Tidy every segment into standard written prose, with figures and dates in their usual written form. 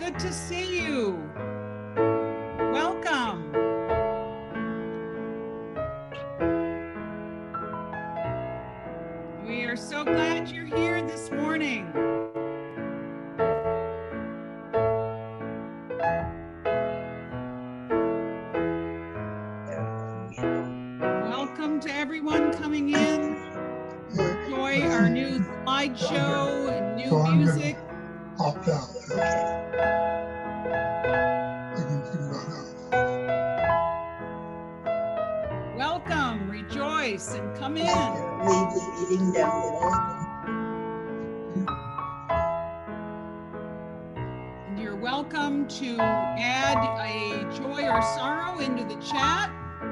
good to see you. Welcome. We are so glad you're here this morning. Welcome to everyone coming in. Enjoy our new slideshow and new music. Opt out. Welcome, rejoice, and come in. Leave the meeting down below. And you're welcome to add a joy or sorrow into the chat.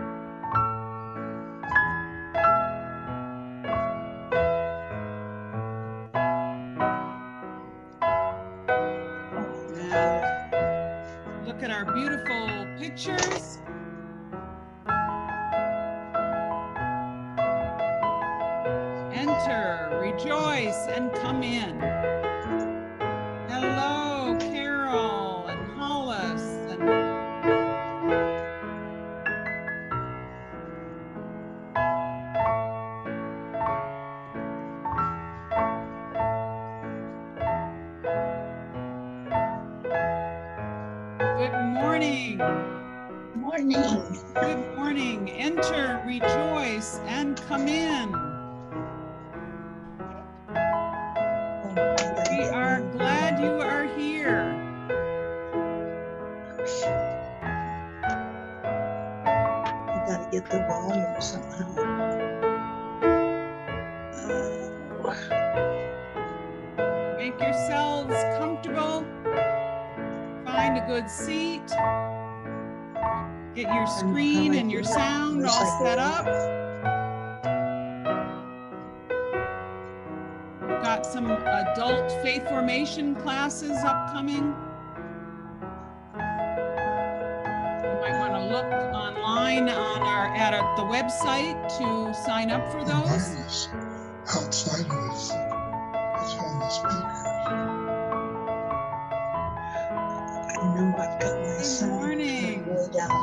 Look at our beautiful pictures. Enter, rejoice, and come in. Hello, Carol and Hollis. Good morning. Morning. Good morning. Enter, rejoice, and come in. We are glad you are here. You gotta get the volume somehow. Make yourselves comfortable. Find a good seat. Get your screen and your sound all set up. We've got some adult faith formation classes upcoming. You might want to look online on at the website to sign up for those. Outside of this, it's on the speaker. I know I've got my son morning. way down.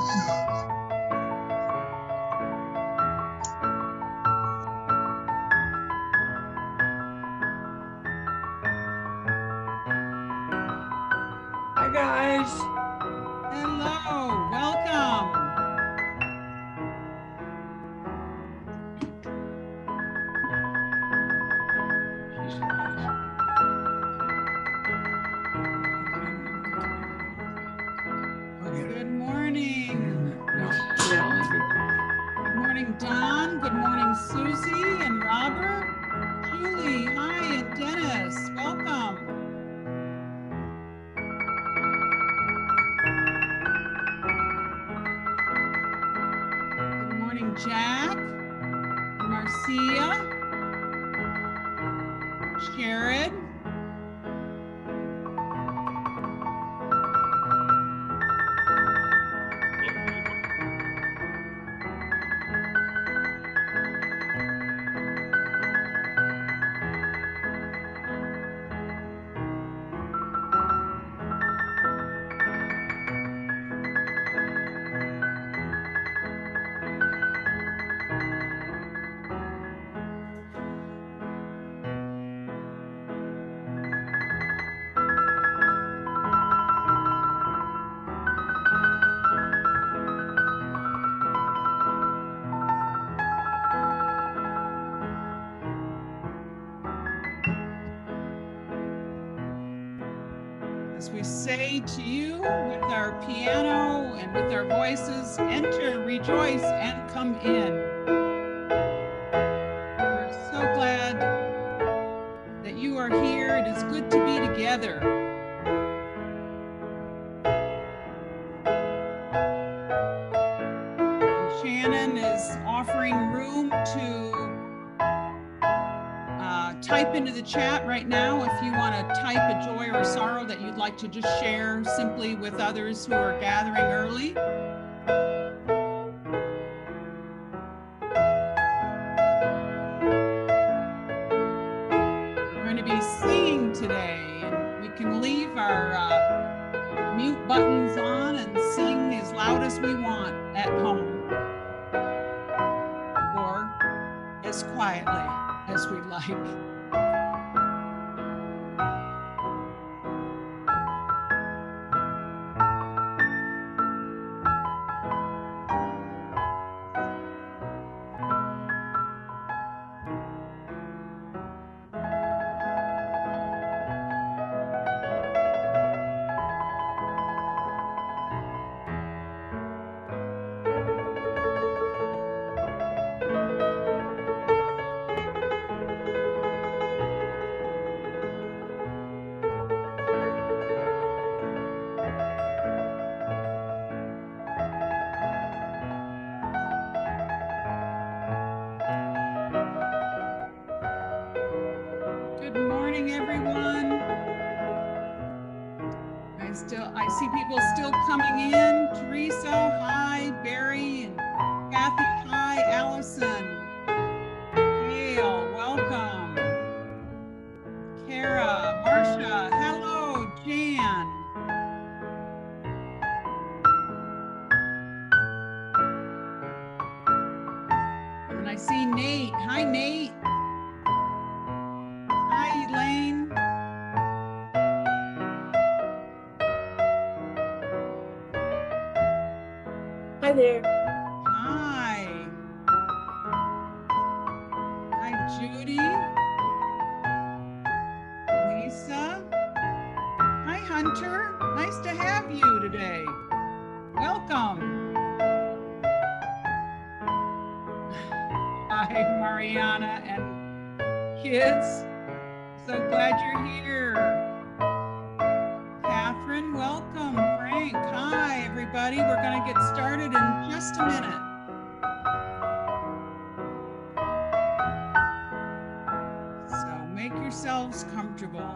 Hi guys. Hello, welcome. Good morning. Good morning, Don. Good morning, Susie and Robert. Julie, hi, and Dennis. Welcome. Good morning, Jack, Marcia, Sherrod. As we say to you with our piano and with our voices, enter, rejoice, and come in. We're so glad that you are here. It is good to be together. And Shannon is offering room to type into the chat right now if you want to type a joy or sorrow that you'd like to just share simply with others who are gathering early. We're going to be singing today, and we can leave our buttons on and sing as loud as we want at home, or as quietly as we like. Good morning, everyone. I see people still coming in. Teresa, hi. Barry and Kathy, hi. Allison, Gail, welcome. Kara, Marcia, hello. Jan. And I see Nate. Hi, Nate. Hi, Elaine. Hi there. Hi. Hi, Judy. Lisa. Hi, Hunter. Nice to have you today. Welcome. Hi, Mariana and kids. So glad you're here. Catherine, welcome. Frank, hi, everybody. We're going to get started in just a minute. So make yourselves comfortable.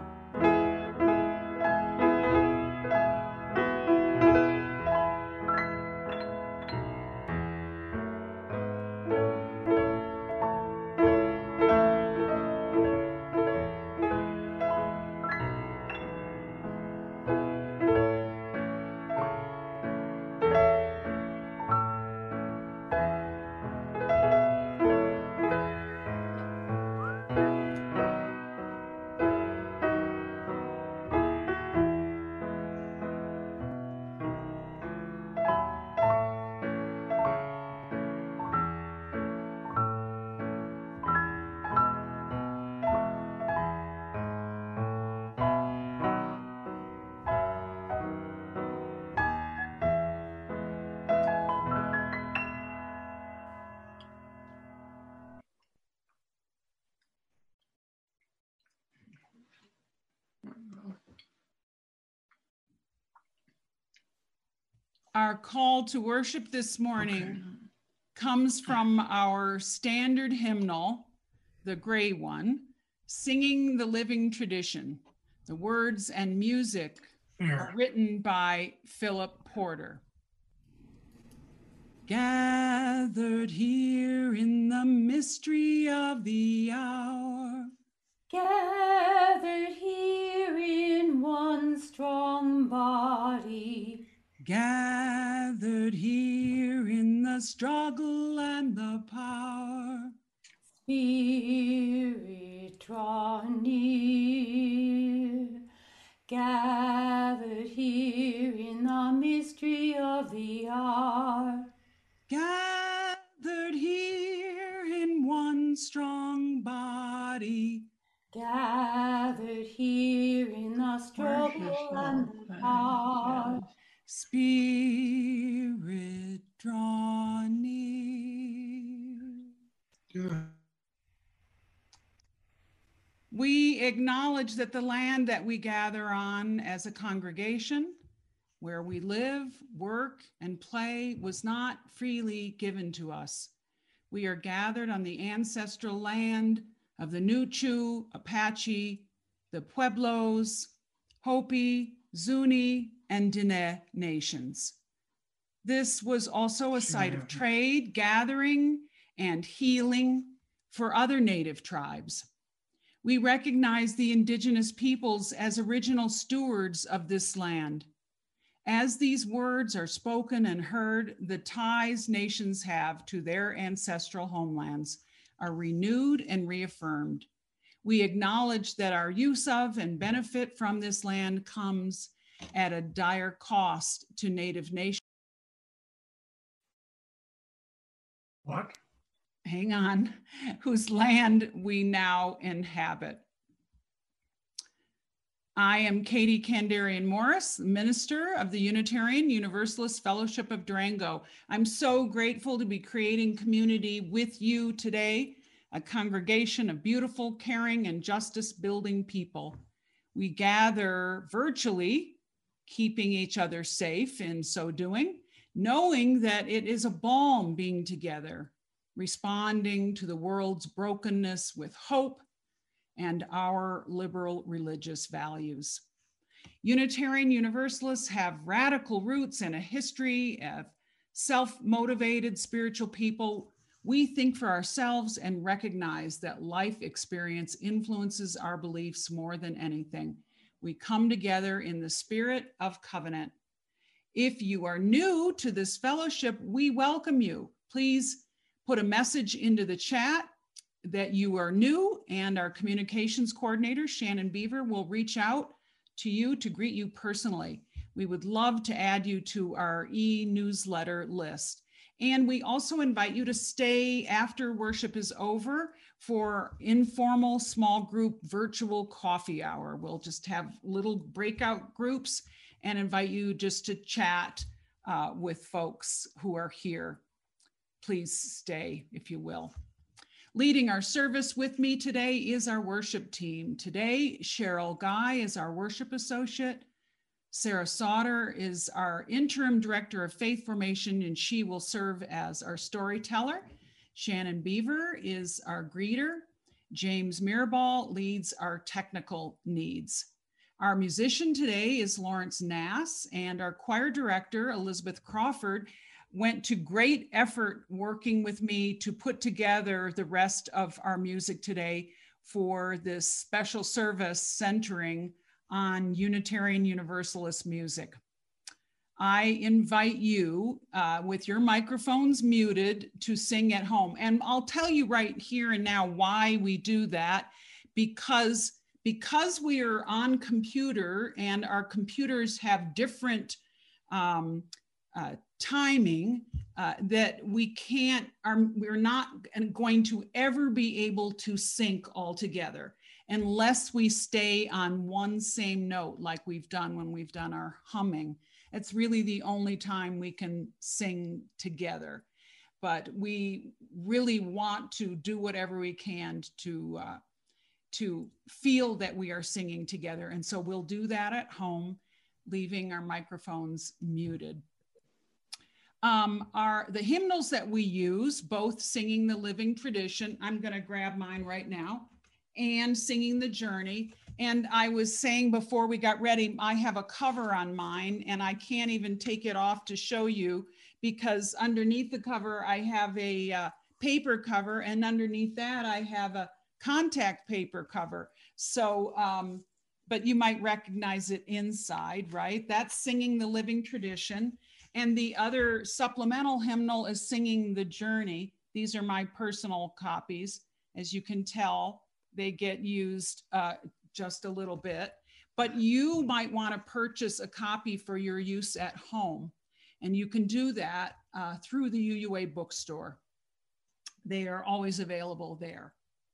Our call to worship this morning comes from our standard hymnal, the gray one, Singing the Living Tradition. The words and music are written by Philip Porter. Gathered here in the mystery of the hour, gathered here in one strong body, gathered here in the struggle and the power. Spirit, draw near, gathered here in the mystery of the hour. Gathered here in one strong body, gathered here in the struggle and the power. Spirit, draw near. Yeah. We acknowledge that the land that we gather on as a congregation, where we live, work, and play, was not freely given to us. We are gathered on the ancestral land of the Nuchu, Apache, the Pueblos, Hopi, Zuni, and Diné nations. This was also a site of trade, gathering, and healing for other native tribes. We recognize the indigenous peoples as original stewards of this land, As these words are spoken and heard, the ties nations have to their ancestral homelands are renewed and reaffirmed. We acknowledge that our use of and benefit from this land comes at a dire cost to Native nations. What? Hang on, whose land we now inhabit. I am Katie Kandarian Morris, minister of the Unitarian Universalist Fellowship of Durango. I'm so grateful to be creating community with you today, a congregation of beautiful, caring, and justice-building people. We gather virtually, keeping each other safe in so doing, knowing that it is a balm being together, responding to the world's brokenness with hope and our liberal religious values. Unitarian Universalists have radical roots and a history of self-motivated spiritual people. We think for ourselves and recognize that life experience influences our beliefs more than anything. We come together in the spirit of covenant. If you are new to this fellowship, we welcome you. Please put a message into the chat that you are new, and our communications coordinator, Shannon Beaver, will reach out to you to greet you personally. We would love to add you to our e-newsletter list. And we also invite you to stay after worship is over for informal small group virtual coffee hour. We'll just have little breakout groups and invite you just to chat with folks who are here. Please stay, if you will. Leading our service with me today is our worship team. Today, Cheryl Guy is our worship associate. Sarah Sauter is our interim director of faith formation, and she will serve as our storyteller. Shannon Beaver is our greeter. James Mirabal leads our technical needs. Our musician today is Lawrence Nass, and our choir director, Elizabeth Crawford, went to great effort working with me to put together the rest of our music today for this special service centering on Unitarian Universalist music. I invite you with your microphones muted to sing at home. And I'll tell you right here and now why we do that, because we are on computer and our computers have different timing, that we're not going to ever be able to sync all together unless we stay on one same note like we've done when we've done our humming. It's really the only time we can sing together. But we really want to do whatever we can to feel that we are singing together. And so we'll do that at home, leaving our microphones muted. The hymnals that we use, both Singing the Living Tradition, I'm going to grab mine right now, and Singing the Journey. And I was saying before we got ready, I have a cover on mine and I can't even take it off to show you, because underneath the cover, I have a paper cover, and underneath that, I have a contact paper cover. So, but you might recognize it inside, right? That's Singing the Living Tradition. And the other supplemental hymnal is Singing the Journey. These are my personal copies. As you can tell, they get used just a little bit, but you might want to purchase a copy for your use at home. And you can do that through the UUA bookstore. They are always available there.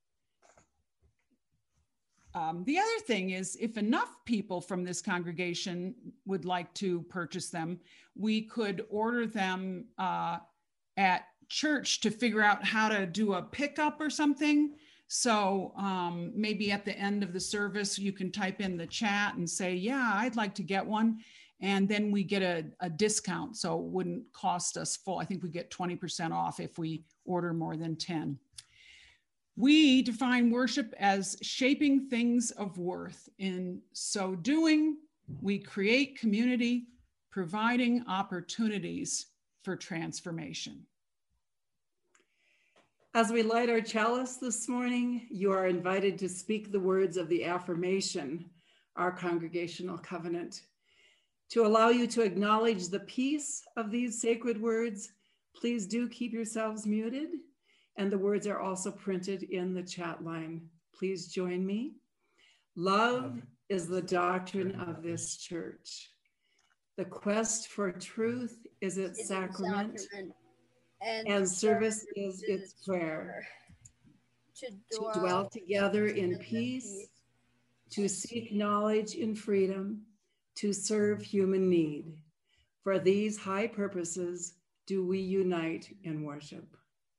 The other thing is, if enough people from this congregation would like to purchase them, we could order them at church to figure out how to do a pickup or something. So maybe at the end of the service, you can type in the chat and say, yeah, I'd like to get one. And then we get a discount. So it wouldn't cost us full. I think we get 20% off if we order more than 10. We define worship as shaping things of worth. In so doing, we create community, providing opportunities for transformation. As we light our chalice this morning, you are invited to speak the words of the affirmation, our congregational covenant. To allow you to acknowledge the peace of these sacred words, please do keep yourselves muted. And the words are also printed in the chat line. Please join me. Love is the doctrine of this church. The quest for truth is its sacrament, and service is its prayer. To dwell together in peace, to seek knowledge in freedom, to serve human need. For these high purposes do we unite in worship.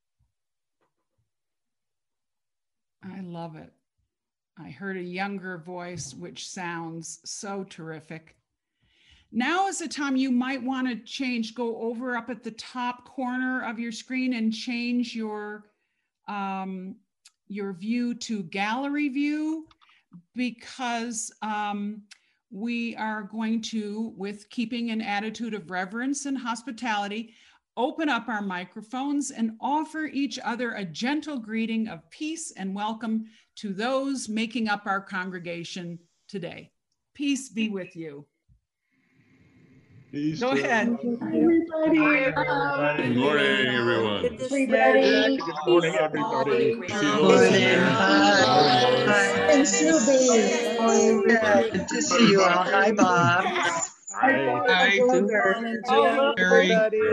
I love it. I heard a younger voice, which sounds so terrific. Now is the time you might want to change, go over up at the top corner of your screen and change your view to gallery view, because we are going to, with keeping an attitude of reverence and hospitality, open up our microphones and offer each other a gentle greeting of peace and welcome to those making up our congregation today. Peace be with you. Peace Go ahead. Everybody. Good morning, everyone. Good morning, everybody. Good morning. Hi. And Sylvie. Good to see you all. Hi, Bob. Hi. Mary.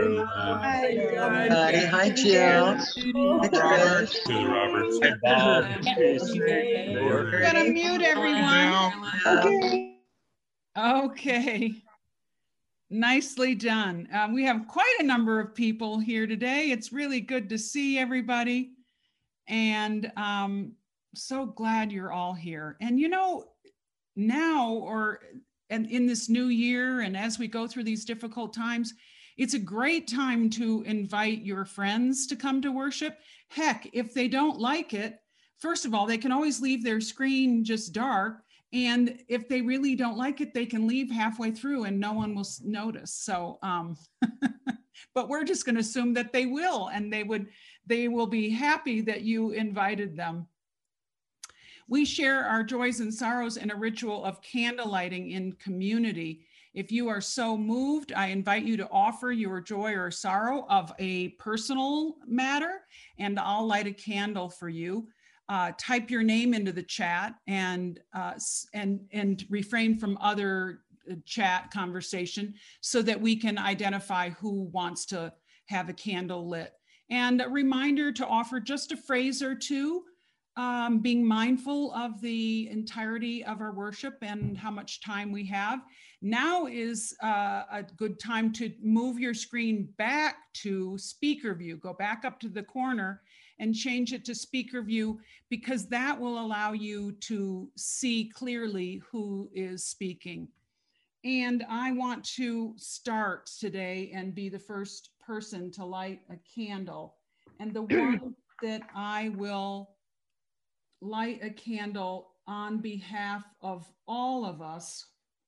Hi. Hi, Jill. Hi, Trish. Robert. Hi, Bob. We're gonna mute everyone. Okay. Nicely done. We have quite a number of people here today. It's really good to see everybody. And so glad you're all here. And you know, now and in this new year, and as we go through these difficult times, it's a great time to invite your friends to come to worship. Heck, if they don't like it, first of all, they can always leave their screen just dark. And if they really don't like it, they can leave halfway through and no one will notice. So, but we're just going to assume that they will, and they will be happy that you invited them. We share our joys and sorrows in a ritual of candle lighting in community. If you are so moved, I invite you to offer your joy or sorrow of a personal matter, and I'll light a candle for you. Type your name into the chat and refrain from other chat conversation so that we can identify who wants to have a candle lit. And a reminder to offer just a phrase or two, being mindful of the entirety of our worship and how much time we have. Now is a good time to move your screen back to speaker view. Go back up to the corner and change it to speaker view, because that will allow you to see clearly who is speaking. And I want to start today and be the first person to light a candle. And the one that I will light a candle on behalf of all of us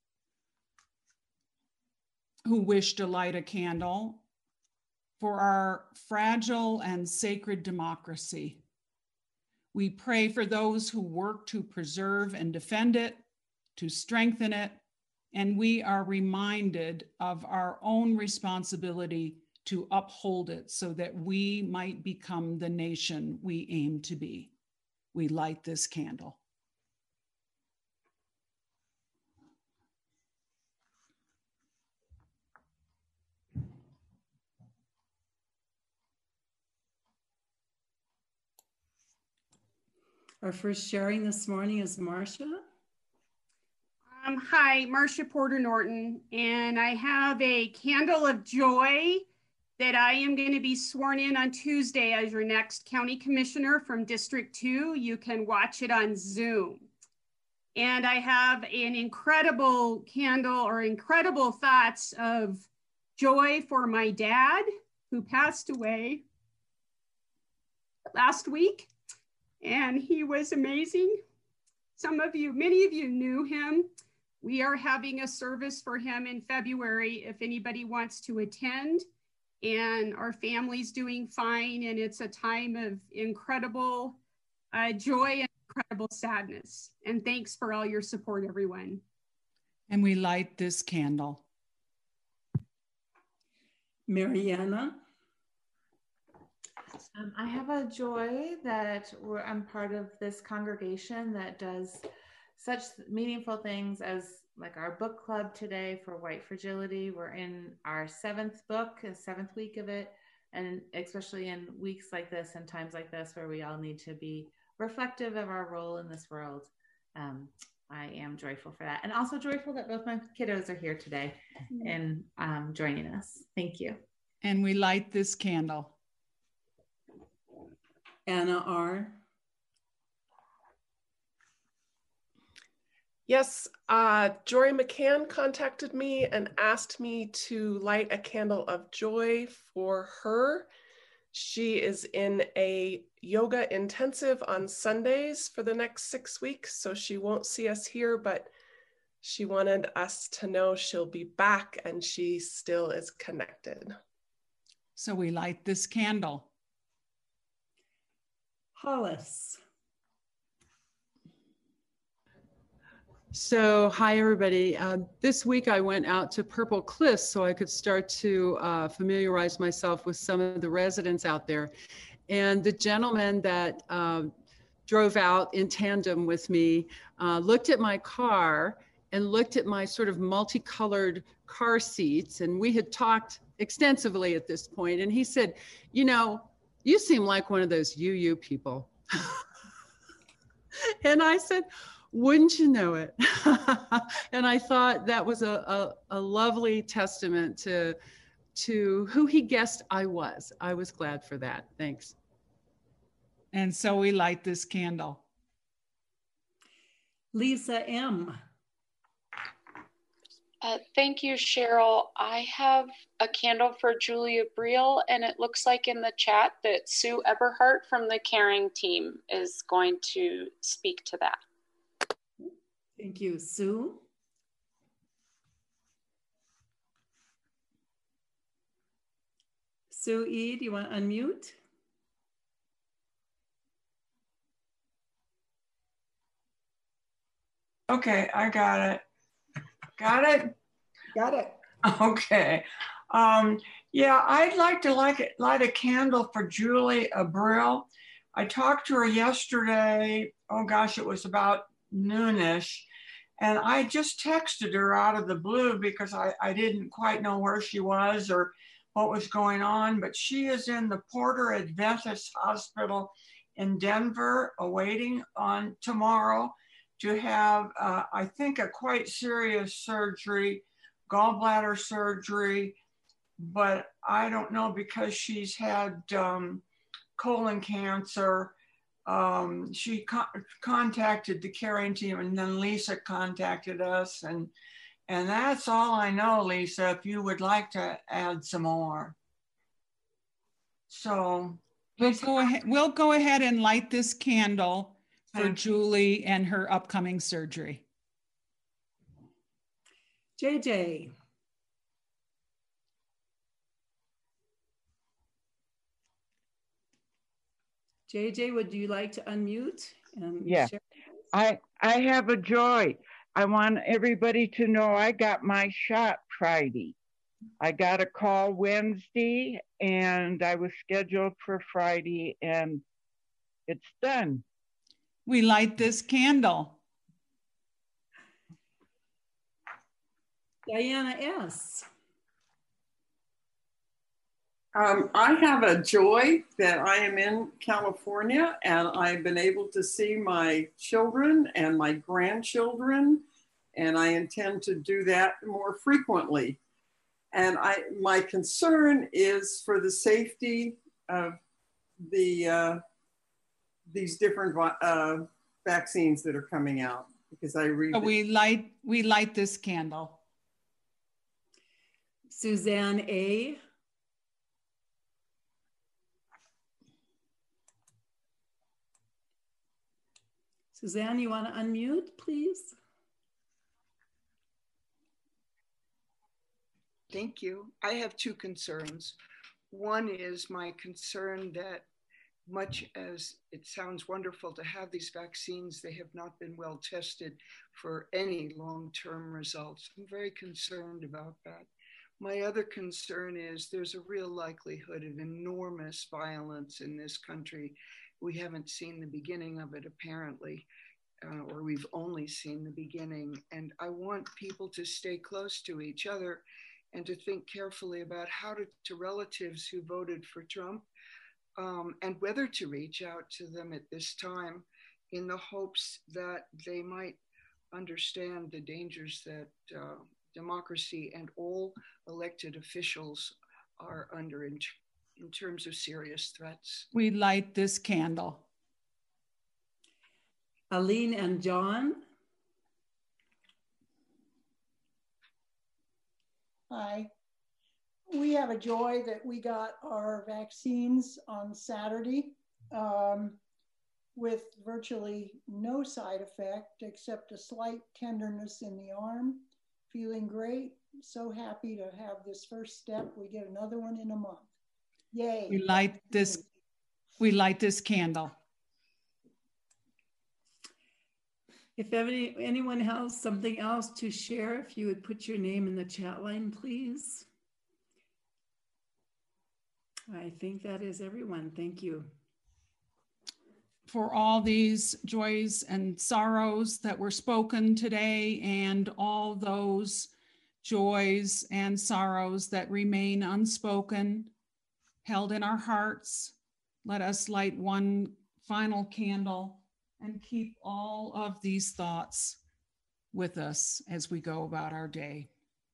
who wish to light a candle for our fragile and sacred democracy. We pray for those who work to preserve and defend it, to strengthen it, and we are reminded of our own responsibility to uphold it so that we might become the nation we aim to be. We light this candle. Our first sharing this morning is Marcia. Hi, Marcia Porter Norton, and I have a candle of joy that I am going to be sworn in on Tuesday as your next county commissioner from District 2. You can watch it on Zoom. And I have an incredible candle, or incredible thoughts of joy for my dad, who passed away last week. And he was amazing. Many of you knew him. We are having a service for him in February if anybody wants to attend. And our family's doing fine. And it's a time of incredible joy and incredible sadness. And thanks for all your support, everyone. And we light this candle. Mariana. I have a joy that I'm part of this congregation that does such meaningful things as like our book club today for White Fragility. We're in our 7th book, the 7th week of it. And especially in weeks like this and times like this where we all need to be reflective of our role in this world. I am joyful for that. And also joyful that both my kiddos are here today and joining us. Thank you. And we light this candle. Anna R. Yes, Jory McCann contacted me and asked me to light a candle of joy for her. She is in a yoga intensive on Sundays for the next 6 weeks, so she won't see us here, but she wanted us to know she'll be back and she still is connected. So we light this candle. Hollis. So, hi everybody. This week I went out to Purple Cliffs so I could start to familiarize myself with some of the residents out there. And the gentleman that drove out in tandem with me looked at my car and looked at my sort of multicolored car seats. And we had talked extensively at this point. And he said, you know, you seem like one of those UU people. And I said, wouldn't you know it? And I thought that was a lovely testament to who he guessed I was. I was glad for that. Thanks. And so we light this candle. Lisa M. Thank you, Cheryl. I have a candle for Julia Briel, and it looks like in the chat that Sue Eberhardt from the Caring team is going to speak to that. Thank you, Sue. Sue E., do you want to unmute? Okay, I got it. Got it? Got it. Okay. Yeah, I'd like to light a candle for Julie Abril. I talked to her yesterday. Oh gosh, it was about noonish. And I just texted her out of the blue because I didn't quite know where she was or what was going on. But she is in the Porter Adventist Hospital in Denver, awaiting on tomorrow to have, I think, a quite serious surgery, gallbladder surgery, but I don't know because she's had colon cancer. She contacted the Caring team, and then Lisa contacted us, and that's all I know, Lisa, if you would like to add some more. So we'll go ahead and light this candle for Julie and her upcoming surgery. JJ. JJ, would you like to unmute and yeah. share? I have a joy. I want everybody to know I got my shot Friday. I got a call Wednesday and I was scheduled for Friday and it's done. We light this candle. Diana S. I have a joy that I am in California and I've been able to see my children and my grandchildren, and I intend to do that more frequently. And my concern is for the safety of the these different vaccines that are coming out, because I read. So we light this candle. Suzanne A. Suzanne, you want to unmute, please? Thank you. I have two concerns. One is my concern that much as it sounds wonderful to have these vaccines, they have not been well tested for any long-term results. I'm very concerned about that. My other concern is there's a real likelihood of enormous violence in this country. We haven't seen the beginning of it, apparently, or we've only seen the beginning. And I want people to stay close to each other and to think carefully about how to relatives who voted for Trump, and whether to reach out to them at this time in the hopes that they might understand the dangers that democracy and all elected officials are under in terms of serious threats. We light this candle. Aline and John. Hi. We have a joy that we got our vaccines on Saturday with virtually no side effect except a slight tenderness in the arm. Feeling great. So happy to have this first step. We get another one in a month. Yay. We light this candle. If anyone has something else to share, if you would put your name in the chat line, please. I think that is everyone. Thank you. For all these joys and sorrows that were spoken today, and all those joys and sorrows that remain unspoken, held in our hearts, let us light one final candle and keep all of these thoughts with us as we go about our day.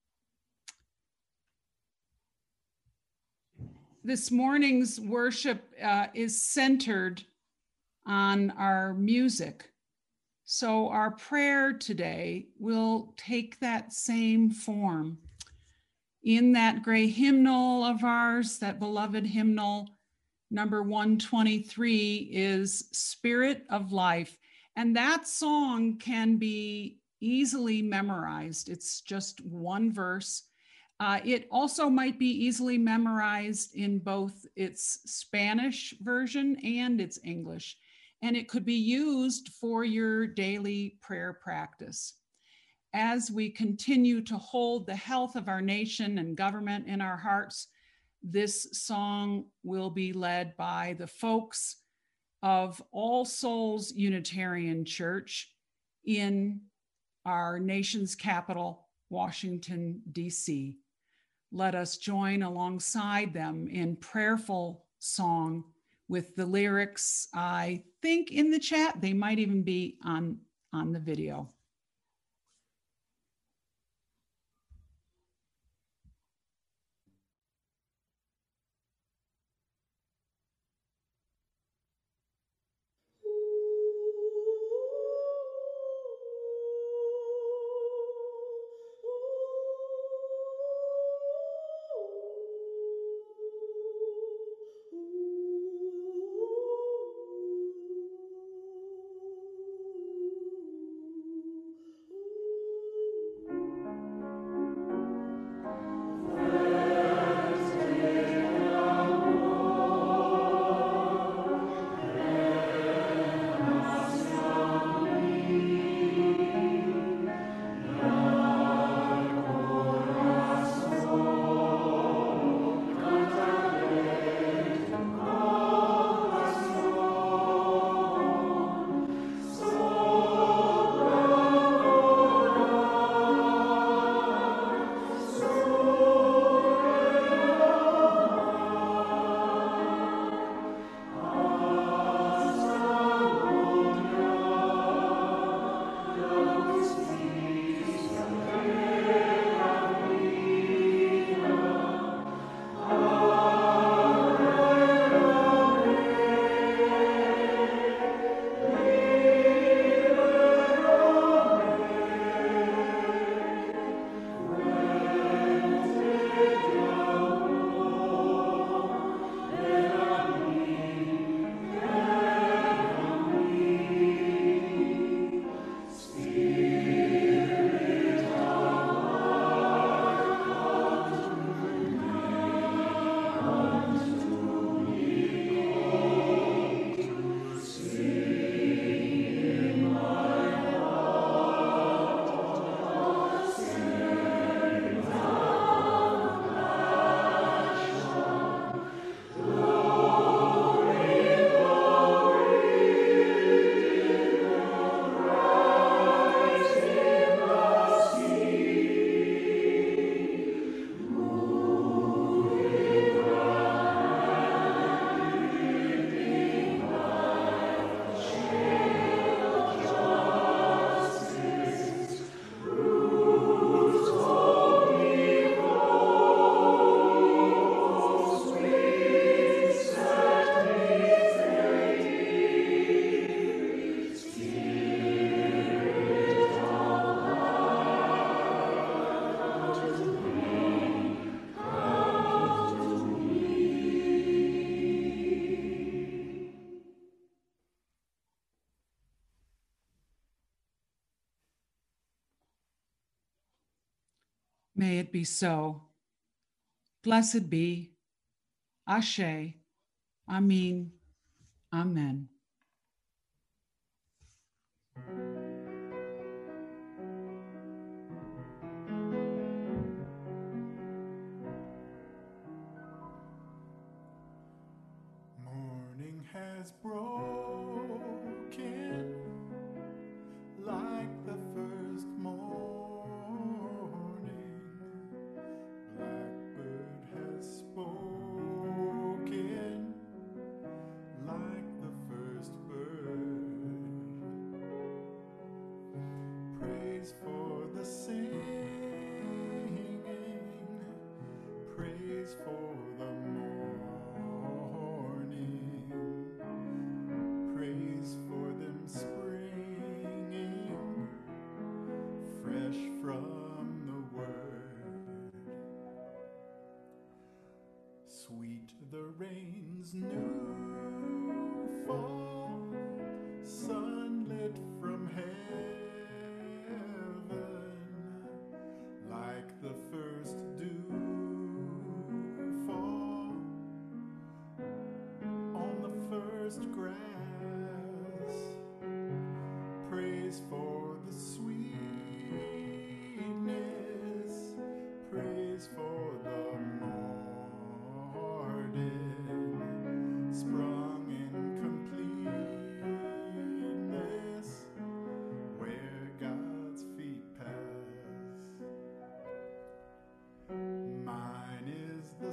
This morning's worship is centered on our music. So our prayer today will take that same form. In that gray hymnal of ours, that beloved hymnal, number 123 is Spirit of Life. And that song can be easily memorized. It's just one verse. It also might be easily memorized in both its Spanish version and its English. And it could be used for your daily prayer practice. As we continue to hold the health of our nation and government in our hearts, this song will be led by the folks of All Souls Unitarian Church in our nation's capital, Washington, D.C. Let us join alongside them in prayerful song with the lyrics, I think, in the chat. They might even be on the video. May it be so. Blessed be. Ashe. Amen. Amen. Morning has broken like the first morning. Blackbird has spoken like the first bird. Praise for the singing, praise for the morning, praise for them springing fresh from the word. Sweet the rain's new fall, sunlit from heaven, like the first dew fall on the first grass. Praise for the sweetness, praise for the morning, sprung in completeness, where God's feet pass. Mine is the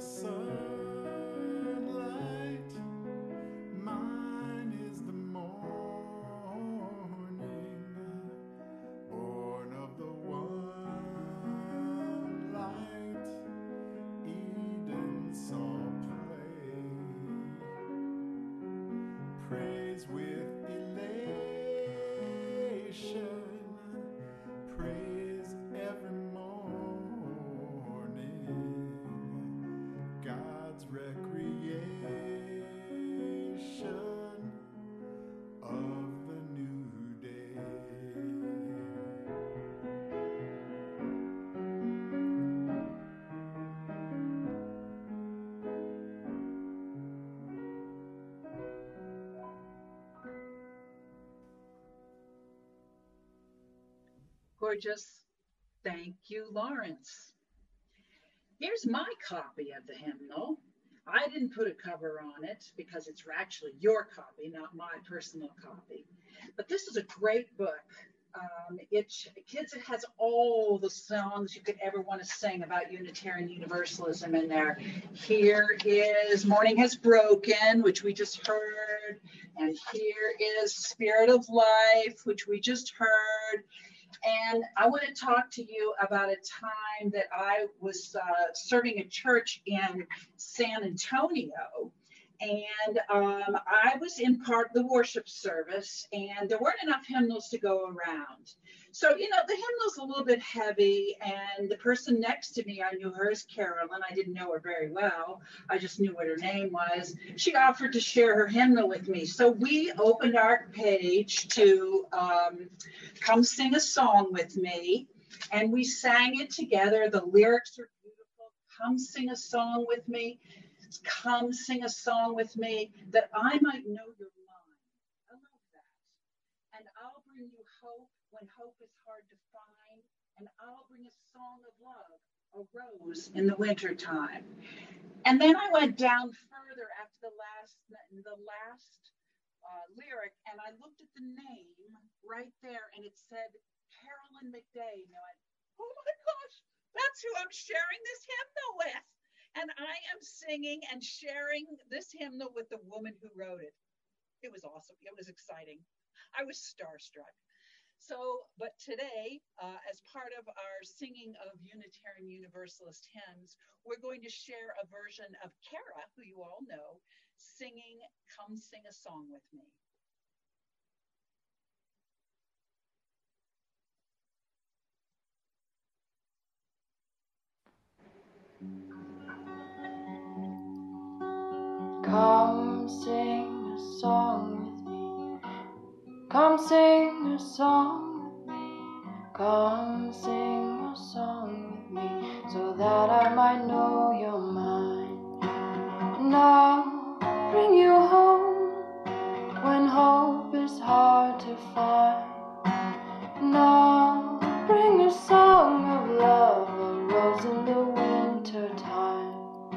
sunlight, mine is the morning, born of the one light Eden saw play. Praise with elation, praise every morning, God's recreation of the new day. Gorgeous. Thank you, Lawrence. Here's my copy of the hymnal. I didn't put a cover on it because it's actually your copy, not my personal copy. But this is a great book. It has all the songs you could ever want to sing about Unitarian Universalism in there. Here is Morning Has Broken, which we just heard. And here is Spirit of Life, which we just heard. And I want to talk to you about a time that I was serving a church in San Antonio. And I was in part of the worship service, and there weren't enough hymnals to go around. So, you know, the hymnal's a little bit heavy, and the person next to me, I knew her as Carolyn. I didn't know her very well. I just knew what her name was. She offered to share her hymnal with me. So we opened our page to Come Sing a Song with Me, and we sang it together. The lyrics are beautiful. Come sing a song with me. Come sing a song with me that I might know your mind. I love that. And I'll bring you hope when hope is hard to find. And I'll bring a song of love, a rose in the wintertime. And then I went down further after the last lyric, and I looked at the name right there, and it said Carolyn McDay. And I went, oh my gosh, that's who I'm sharing this hymnal with. And I am singing and sharing this hymnal with the woman who wrote it. It was awesome. It was exciting. I was starstruck. So, but today, as part of our singing of Unitarian Universalist hymns, we're going to share a version of Kara, who you all know, singing Come Sing a Song with Me. Come sing a song with me. Come sing a song with me. Come sing a song with me so that I might know you're mine. And I'll bring you home when hope is hard to find. And I'll bring a song of love, a rose in the winter time.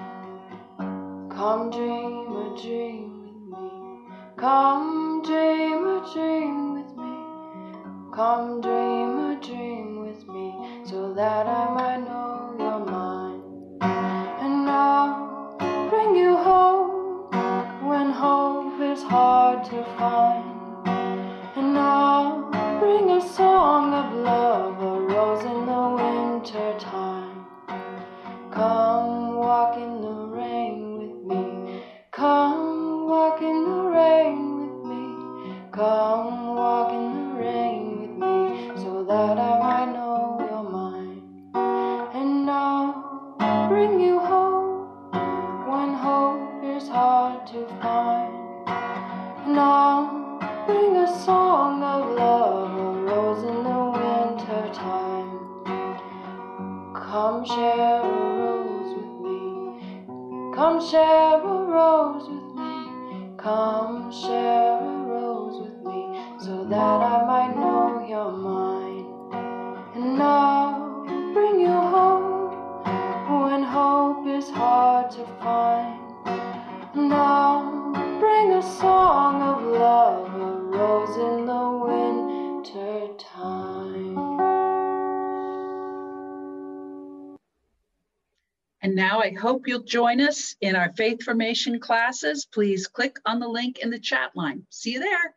Come dream a dream with me. Come dream a dream with me. Come dream a dream with me so that I might know you're mine. And I'll bring you home when hope is hard to find. And I'll bring a song of love, a rose in the winter time. Come walk in the rain with me. Come walk in the rain with me. Come walk in the rain with me so that I might know you're mine. And I'll bring you home when hope is hard to find. And I'll bring a song of love, a rose in the winter time. Come share a rose with me. Come share a rose with me. Come share a rose with me so that I might know you're mine. And I'll bring you home when hope is hard to find. And I'll bring a song of love, a rose in the winter time. And now I hope you'll join us in our faith formation classes. Please click on the link in the chat line. See you there.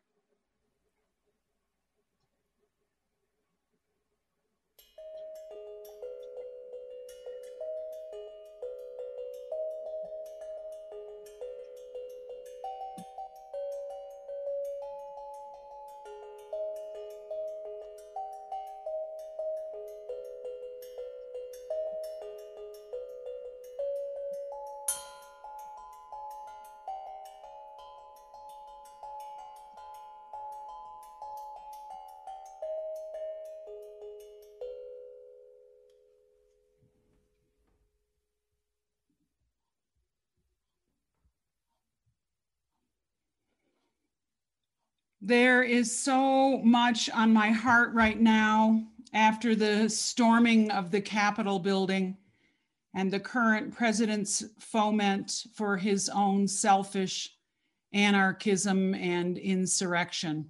There is so much on my heart right now after the storming of the Capitol building and the current president's foment for his own selfish anarchism and insurrection.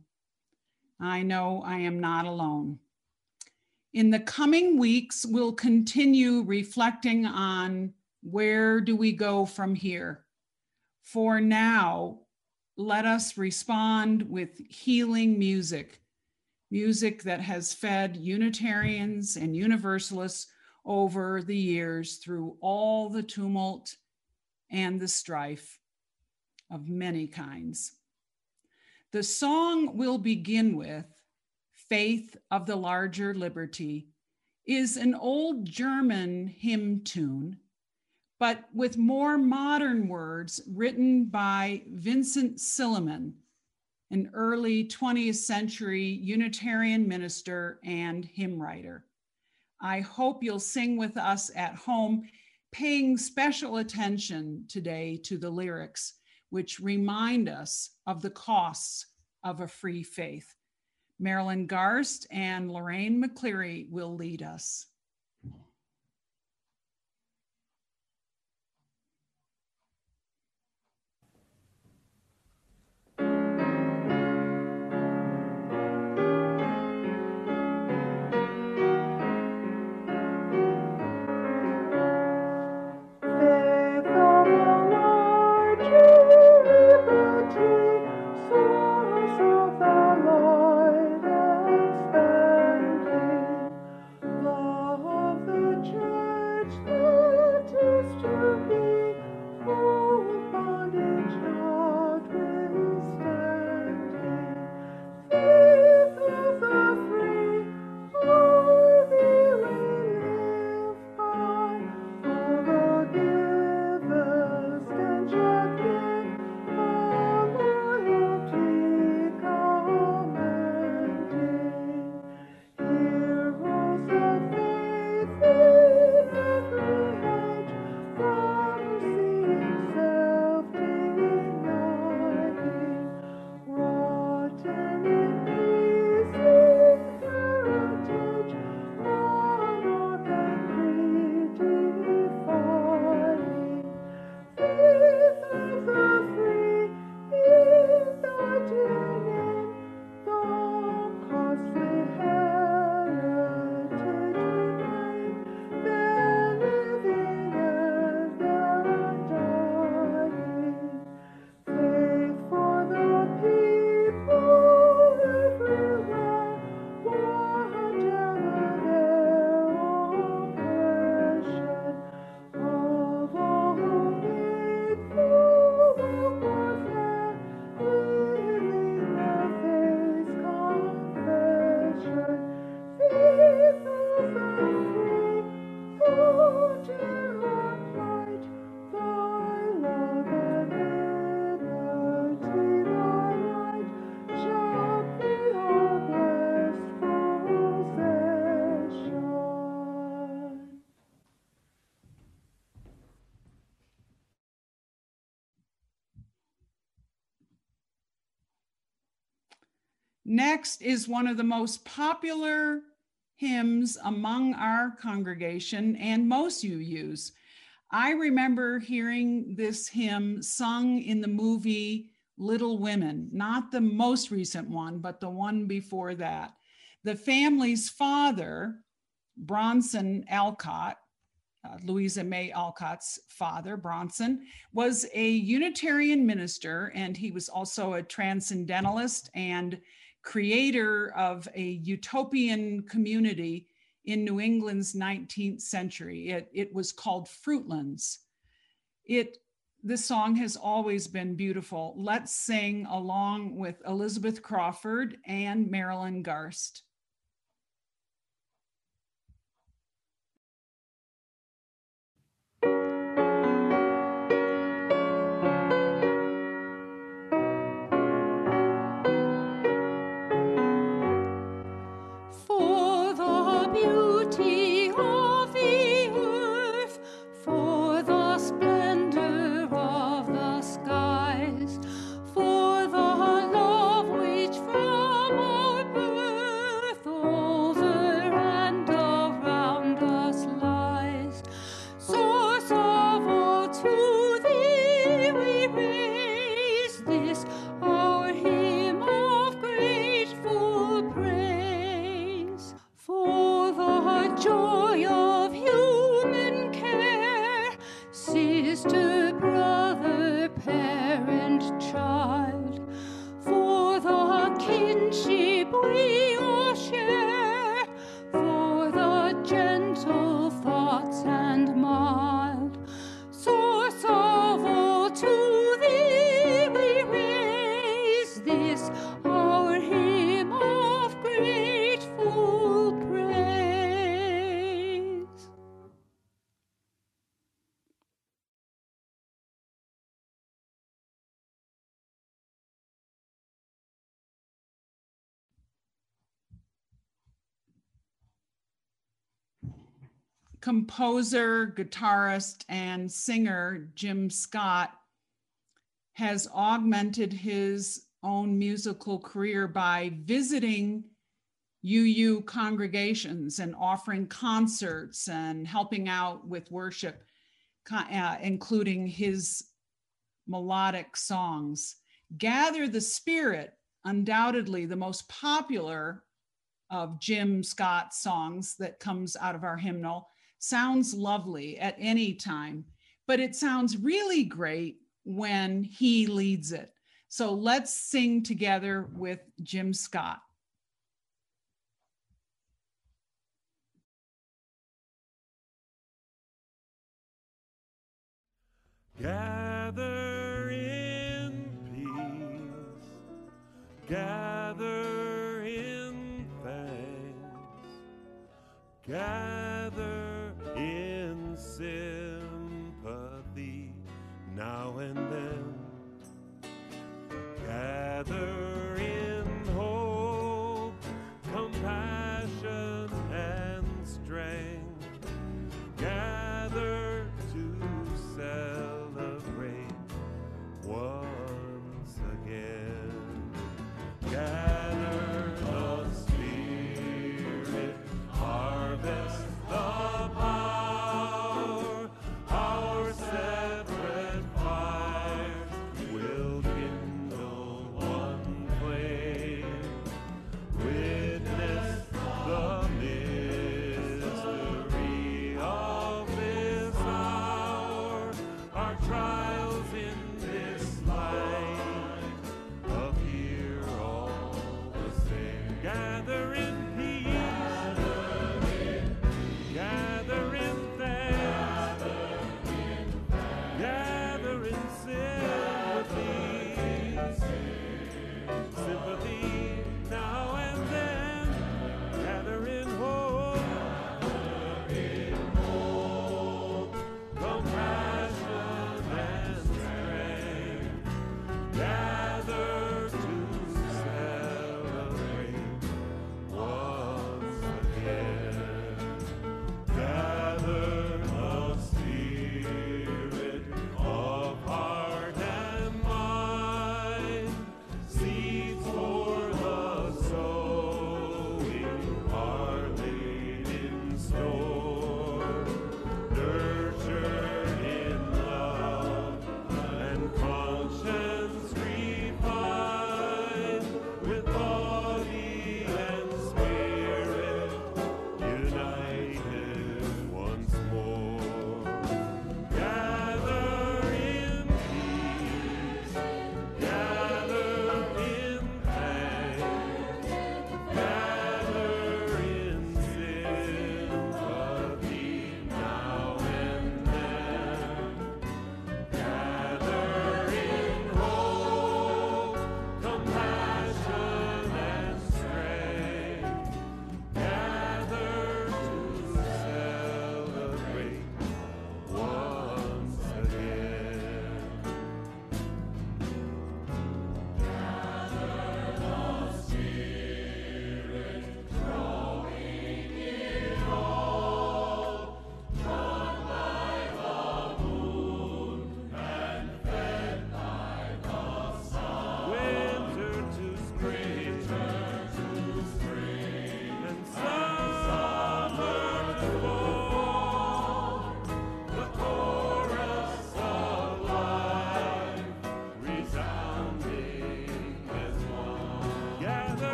I know I am not alone. In the coming weeks, we'll continue reflecting on where do we go from here. For now, let us respond with healing music, music that has fed Unitarians and Universalists over the years through all the tumult and the strife of many kinds. The song we'll begin with, Faith of the Larger Liberty, is an old German hymn tune, but with more modern words written by Vincent Silliman, an early 20th century Unitarian minister and hymn writer. I hope you'll sing with us at home, paying special attention today to the lyrics, which remind us of the costs of a free faith. Marilyn Garst and Lorraine McCleary will lead us. Lord. Next is one of the most popular hymns among our congregation and most UUs. I remember hearing this hymn sung in the movie Little Women, not the most recent one, but the one before that. The family's father, Bronson Alcott, Louisa May Alcott's father, Bronson, was a Unitarian minister, and he was also a transcendentalist and creator of a utopian community in New England's 19th century. It was called Fruitlands. This song has always been beautiful. Let's sing along with Elizabeth Crawford and Marilyn Garst. For the beauty of the earth, for the splendor of the skies, for the love which from our birth over and around us lies. Source of all, to thee we raise this our hymn of grateful praise. For the joy of human care, sister, brother, parent, child, for the kinship we all share, for the gentle thoughts and mild. Source of all, to thee we raise this our hymn of grateful praise. Composer, guitarist, and singer Jim Scott has augmented his own musical career by visiting UU congregations and offering concerts and helping out with worship, including his melodic songs. Gather the Spirit, undoubtedly the most popular of Jim Scott's songs that comes out of our hymnal, sounds lovely at any time, but it sounds really great when he leads it. So let's sing together with Jim Scott. Gather in peace, gather in thanks, gather in sympathy now and then, gather in hope, compassion and strength, gather to celebrate once again. Gather the Spirit, harvest the power, our separate fires will kindle one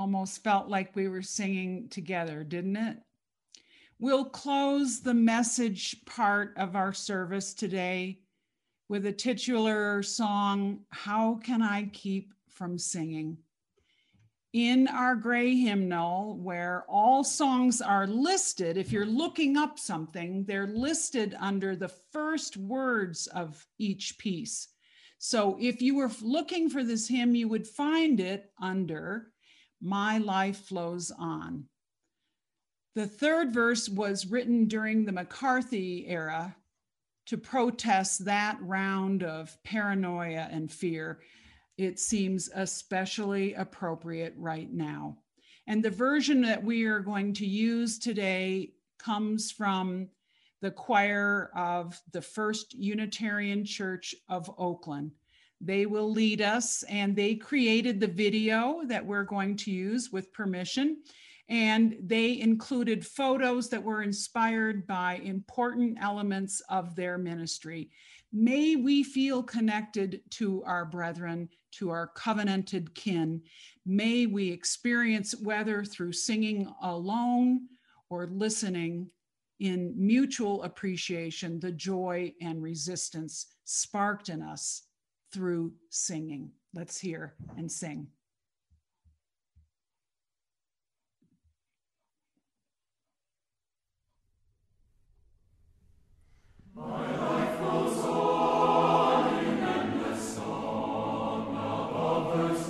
almost felt like we were singing together, didn't it? We'll close the message part of our service today with a titular song, How Can I Keep From Singing? In our gray hymnal, where all songs are listed, if you're looking up something, they're listed under the first words of each piece. So if you were looking for this hymn, you would find it under My Life Flows On. The third verse was written during the McCarthy era to protest that round of paranoia and fear. It seems especially appropriate right now. And the version that we are going to use today comes from the choir of the First Unitarian Church of Oakland. They will lead us, and they created the video that we're going to use with permission. And they included photos that were inspired by important elements of their ministry. May we feel connected to our brethren, to our covenanted kin. May we experience, whether through singing alone or listening, in mutual appreciation, the joy and resistance sparked in us through singing. Let's hear and sing. My life goes on in endless song of others'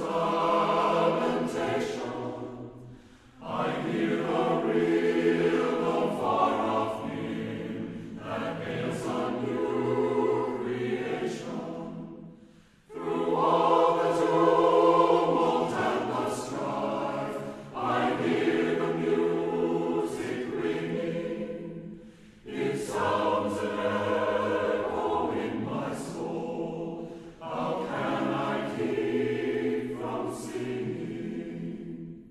lamentation. I hear the real, though far-off hymn that hails a new creation. Through all the tumult and the strife, I hear the music ringing. It sounds an echo in my soul. How can I keep from singing?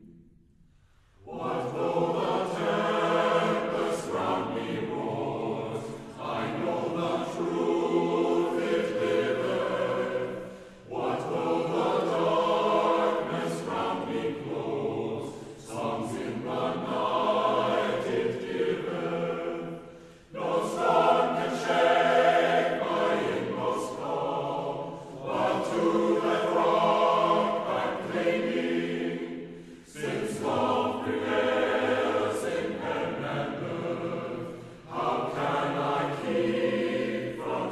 What though the tempest round me roars? I know the truth it liveth. What though the darkness round me close? Songs in the night it giveth. No storm can shake my inmost calm, but to that rock I'm clinging. Since love prevails in heaven and earth, how can I keep from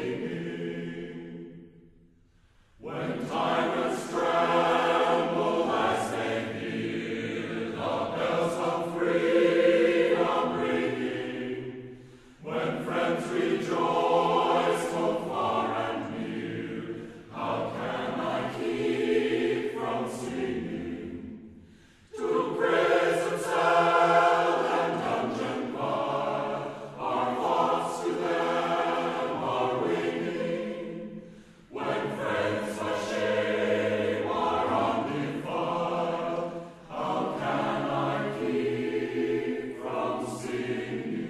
singing? When tyrants tremble as they hear the bells of freedom ringing, when friends rejoice both far and near, how can I keep from singing? To prison cell and dungeon bar, our thoughts to them are winging. When friends by shame are undefiled, how can I keep from singing?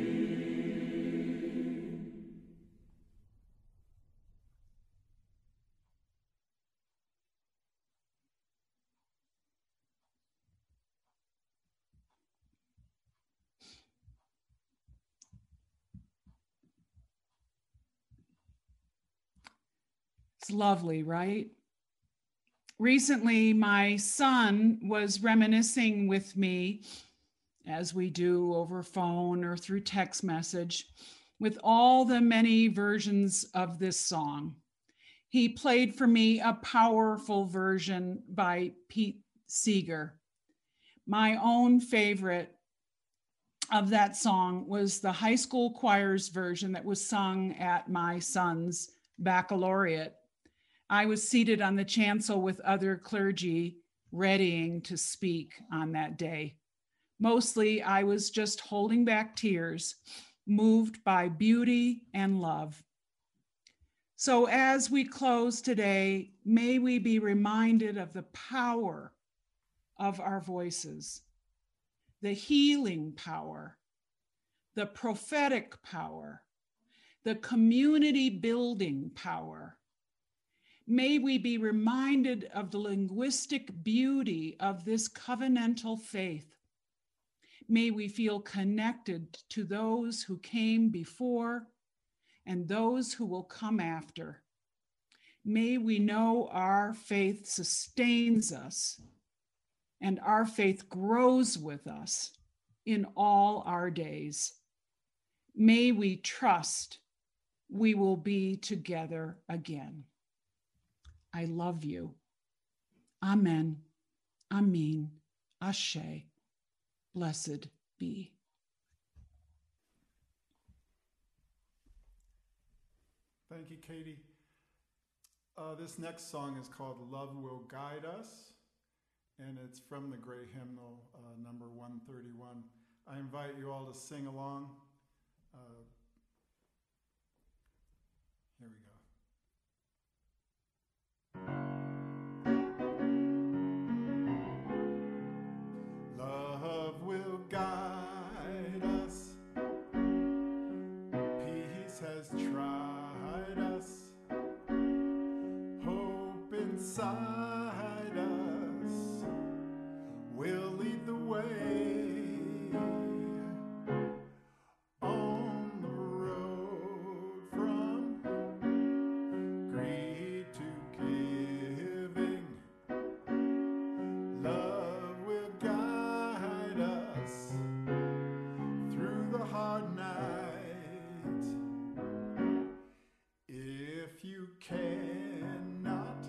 It's lovely, right? Recently, my son was reminiscing with me, as we do over phone or through text message, with all the many versions of this song. He played for me a powerful version by Pete Seeger. My own favorite of that song was the high school choir's version that was sung at my son's baccalaureate. I was seated on the chancel with other clergy, readying to speak on that day. Mostly, I was just holding back tears, moved by beauty and love. So as we close today, may we be reminded of the power of our voices, the healing power, the prophetic power, the community building power. May we be reminded of the linguistic beauty of this covenantal faith. May we feel connected to those who came before and those who will come after. May we know our faith sustains us and our faith grows with us in all our days. May we trust we will be together again. I love you. Amen. Amen. Ashe. Blessed be. Thank you, Katie. This next song is called Love Will Guide Us, and it's from the Great Hymnal, number 131. I invite you all to sing along. Here we go. Love will guide us. Peace has tried us. Hope inside us will lead the way. On the road from greed to giving, love will guide us through the hard night. If you cannot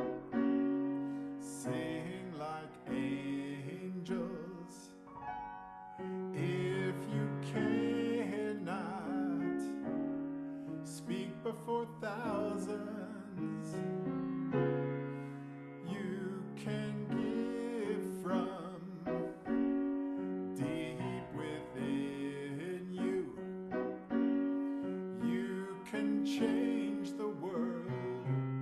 sing like angels, if you cannot speak before thousands, you can give from deep within you. You can change the world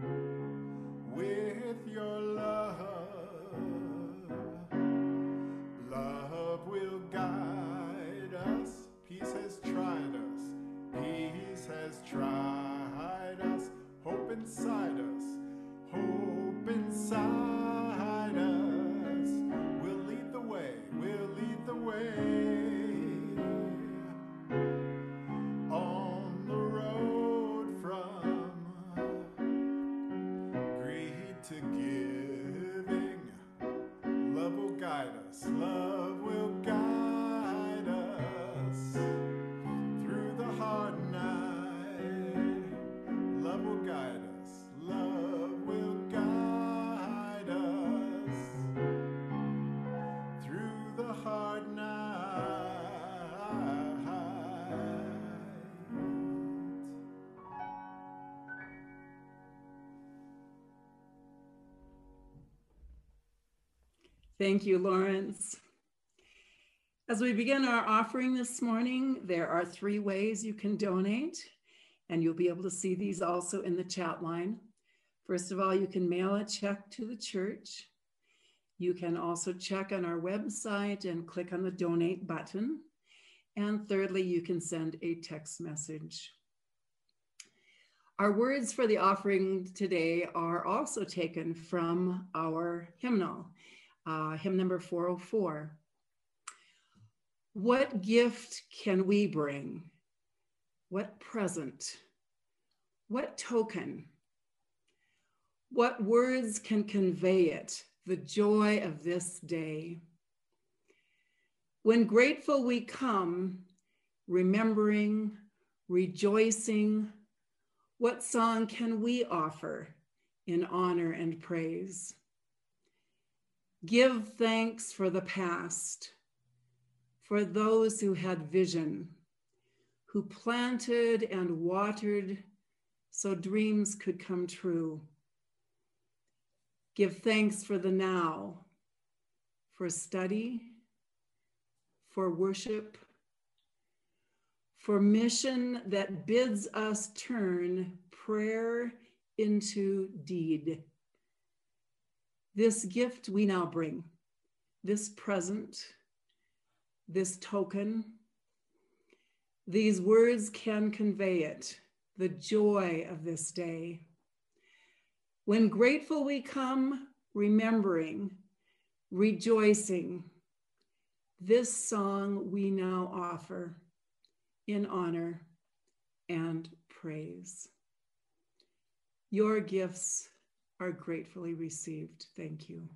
with your love. Love will guide us. Peace has tried us. Peace has tried us. Hope inside us. Hope inside us. We'll lead the way. We'll lead the way. On the road from greed to giving, love will guide us. Love will guide us through the hard night. Love will guide us. Love will guide us through the hard night. Thank you, Lawrence. As we begin our offering this morning, there are 3 ways you can donate, and you'll be able to see these also in the chat line. First of all, you can mail a check to the church. You can also check on our website and click on the donate button. And thirdly, you can send a text message. Our words for the offering today are also taken from our hymnal, hymn number 404. What gift can we bring? What present? What token? What words can convey it, the joy of this day? When grateful we come, remembering, rejoicing, what song can we offer in honor and praise? Give thanks for the past, for those who had vision, who planted and watered so dreams could come true. Give thanks for the now, for study, for worship, for mission that bids us turn prayer into deed. This gift we now bring, this present, this token, these words can convey it, the joy of this day. When grateful we come, remembering, rejoicing, this song we now offer in honor and praise. Your gifts are gratefully received. Thank you.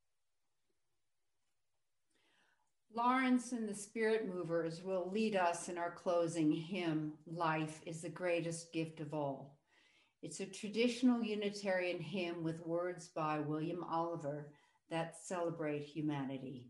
Lawrence and the Spirit Movers will lead us in our closing hymn, Life is the Greatest Gift of All. It's a traditional Unitarian hymn with words by William Oliver that celebrate humanity.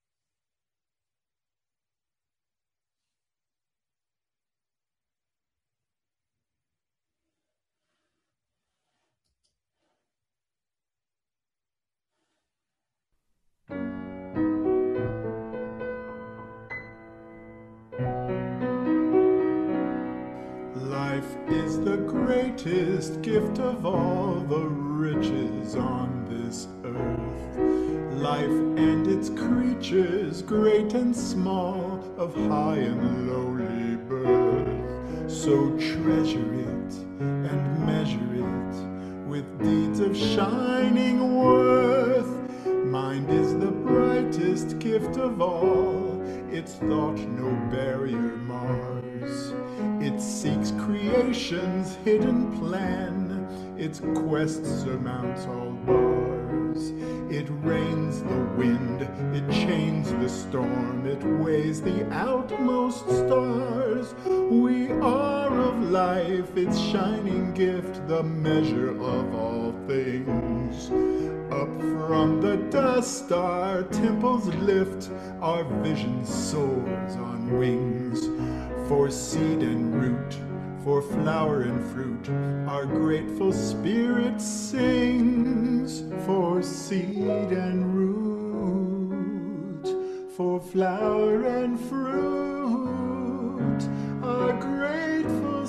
Life is the greatest gift of all the riches on this earth. Life and its creatures, great and small, of high and lowly birth. So treasure it and measure it with deeds of shining worth. Mind is the brightest gift of all, its thought no barrier mars. It seeks creation's hidden plan, its quest surmounts all bars. It rains the wind, it chains the storm, it weighs the outmost stars. We are of life, its shining gift, the measure of all things. Up from the dust our temples lift, our vision soars on wings. For seed and root, for flower and fruit, our grateful spirit sings. For seed and root, for flower and fruit, our grateful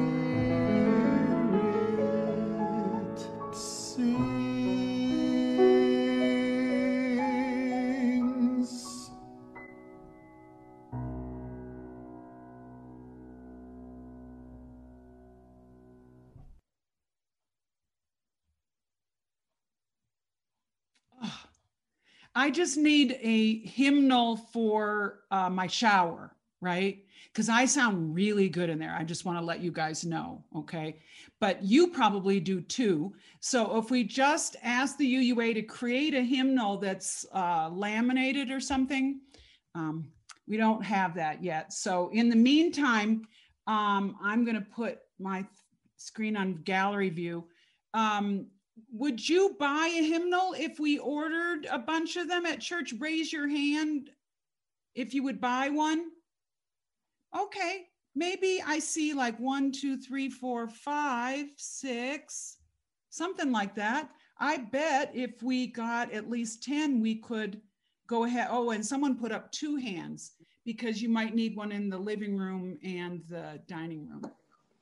spirit sings. I just need a hymnal for my shower, right? Because I sound really good in there. I just want to let you guys know, okay? But you probably do too. So if we just ask the UUA to create a hymnal that's laminated or something, we don't have that yet. So in the meantime, I'm going to put my screen on gallery view. Would you buy a hymnal if we ordered a bunch of them at church? Raise your hand if you would buy one. Okay, maybe I see like 1, 2, 3, 4, 5, 6, something like that. I bet if we got at least 10, we could go ahead. Oh, and someone put up 2 hands because you might need one in the living room and the dining room.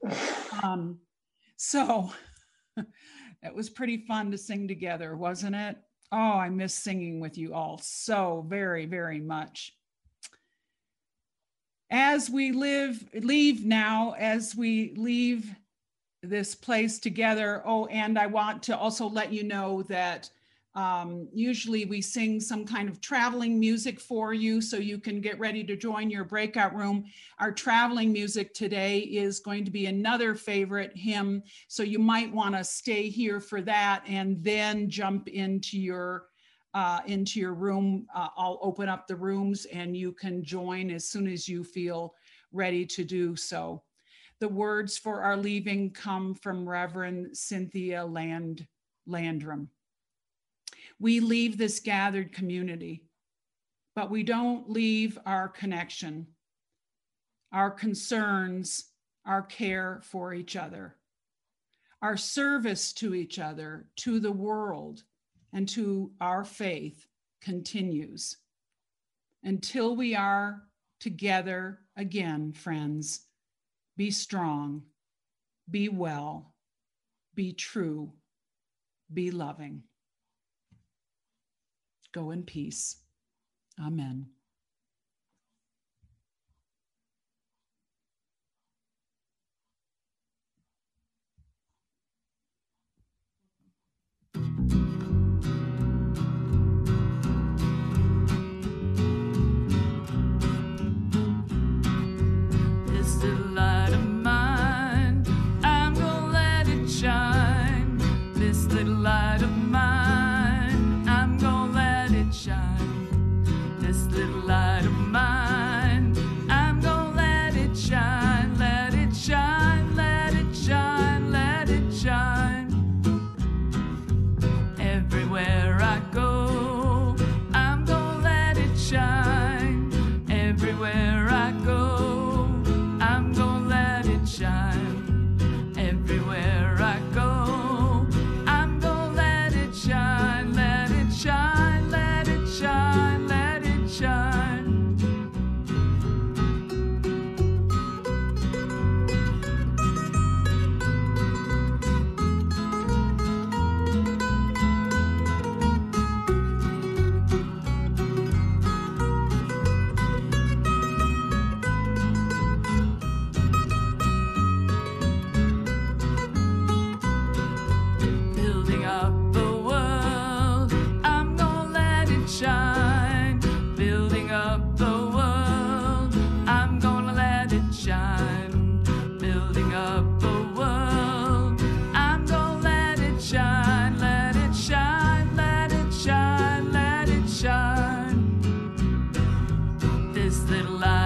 So it was pretty fun to sing together, wasn't it? Oh, I miss singing with you all so very, very much. As we leave now, as we leave this place together, oh, and I want to also let you know that usually we sing some kind of traveling music for you so you can get ready to join your breakout room. Our traveling music today is going to be another favorite hymn, so you might want to stay here for that and then jump into your room. I'll open up the rooms and you can join as soon as you feel ready to do so. The words for our leaving come from Reverend Cynthia Landrum. We leave this gathered community, but we don't leave our connection, our concerns, our care for each other, our service to each other, to the world, and to our faith continues. Until we are together again, friends, be strong, be well, be true, be loving. Go in peace. Amen. little light.